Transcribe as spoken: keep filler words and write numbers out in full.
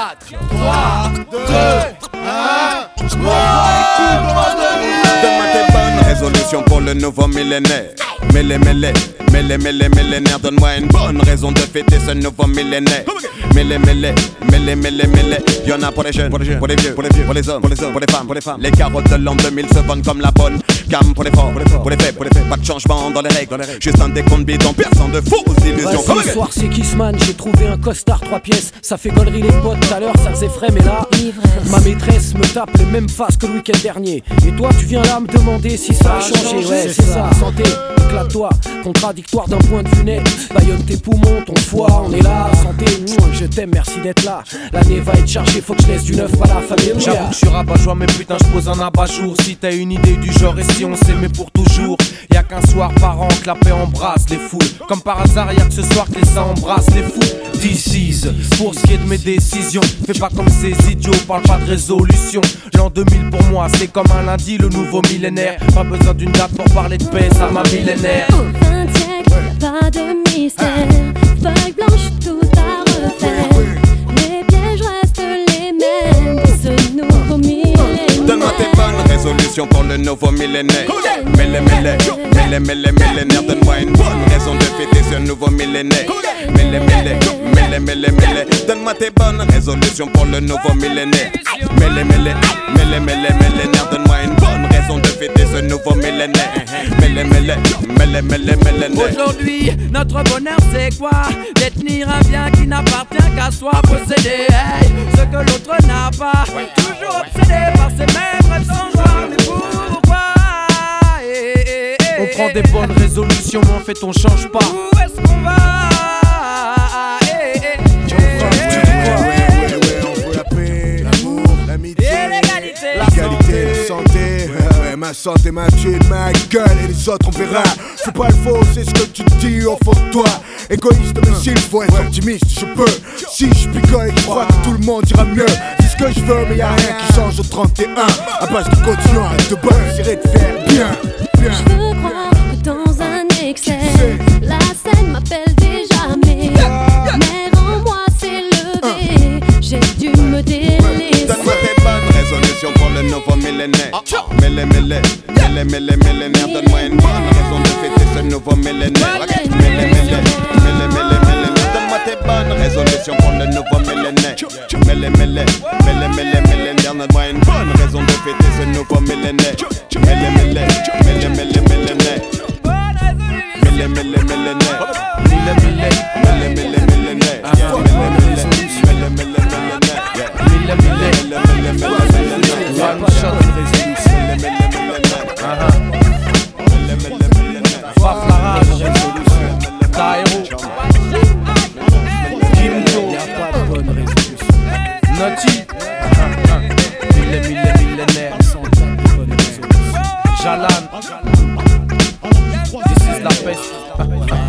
quatre, trois, deux, un. Donne-moi tes bonnes résolutions pour le nouveau millénaire. Mêlé, mêlé, mêlé, mêlé, millénaire. Donne-moi une bonne raison de fêter ce nouveau millénaire. Mêlé, mêlé, mêlé, mêlé, mêlé. Y'en a pour les jeunes, pour les vieux, pour les vieux, pour les hommes, pour les hommes, pour les femmes, pour les femmes. Les carottes de l'an deux mille se vendent comme la bonne gamme pour les forts, pour les forts, pour les faits, pour les faits. Pas de changement dans les règles, juste un décompte bidon, personne de fausses illusions. Vas-y, ce soir c'est Kissman, j'ai trouvé un costard trois pièces. Ça fait gaulerie les potes, tout à l'heure ça faisait frais, mais là ma maîtresse me tape les mêmes faces que le week-end dernier. Et toi tu viens là me demander si ça a changé. Ouais, c'est ça, santé, éclate-toi. Contradictoire d'un point de vue net. Baillonne tes poumons, ton foie, on est là. Santé, je t'aime, merci d'être là. L'année va être chargée, faut que je laisse du neuf à la famille. J'avoue que je suis rabat-joie, mais putain je pose un abat-jour. Si t'as une idée du genre et si on s'aimait pour toujours. Y'a qu'un soir par an que la paix embrasse les foules. Comme par hasard y'a que ce soir que les seins embrassent les fous. This is, pour ce qui est de mes décisions. Fais pas comme ces idiots, parle pas de résolution. L'an deux mille pour moi c'est comme un lundi, le nouveau millénaire. Pas besoin d'une date pour parler de paix, ça m'a millénaire. vingt siècles, pas de mystère. Feuille blanche, tout à refaire. Les pièges restent les mêmes de ce nouveau millénaire. Donne-moi tes bonnes résolutions pour le nouveau millénaire. Mêlé, mêlé, mêlé, mêlé, millénaire. Donne-moi une bonne raison de fêter ce nouveau millénaire. Mêlé, mêlé, mêlé, mêlé, mêlé. Donne-moi tes bonnes résolutions pour le nouveau millénaire. Mêlé, mêlé, mêlé, mêlé, millénaire. Donne-moi une bonne raison de fêter ce nouveau millénaire. Mêlé, mêlé, mêlé, mêlé, millénaire. Aujourd'hui, notre bonheur c'est quoi? Détenir un bien qui n'appartient qu'à soi. Posséder hey, ce que l'autre n'a pas. Toujours obsédé par ces mêmes rêves sans joie. Mais pourquoi hey, hey, hey, On prend des bonnes résolutions mais en fait on change pas. Où est-ce qu'on va hey, hey, hey, On veut la paix, l'amour, l'amitié, et l'égalité, la qualité, la santé. Ouais, ma santé, ma thune, ma gueule et les autres on verra. C'est pas le faux, c'est ce que tu dis au fond de toi. Égoïste mais s'il faut être optimiste, je peux. Si je picole et je crois que tout le monde ira mieux. C'est ce que je veux mais y'a rien qui change au trente et un. À base de continuer à te battre, j'irai te faire bien, bien. Je veux croire que dans un excès, la scène m'appelle déjà mais mais en moi s'est levé. J'ai dû me délaisser. Donne-moi tes bonnes résolutions pour le nouveau millénaire. Mêlé, mêlé, mêlé, mêlé, millénaire. Donne-moi une bonne raison de fêter ce nouveau millénaire. Mêlé, mêlé, mêlé, mêlé, millénaire. Donne-moi tes bonnes résolutions pour le nouveau millénaire. Mêlé, mêlé, mêlé, mêlé, millénaire. Donne-moi une bonne raison de fêter ce nouveau millénaire. Mêlé, mêlé, mêlé, mêlé, millénaire. Mêlé, mêlé, millénaire. Mêlé, mêlé, mêlé, mêlé, millénaire. Mêlé, mêlé, mêlé, Naughty, mille, mille, millénaire. Jalan, this is la peste.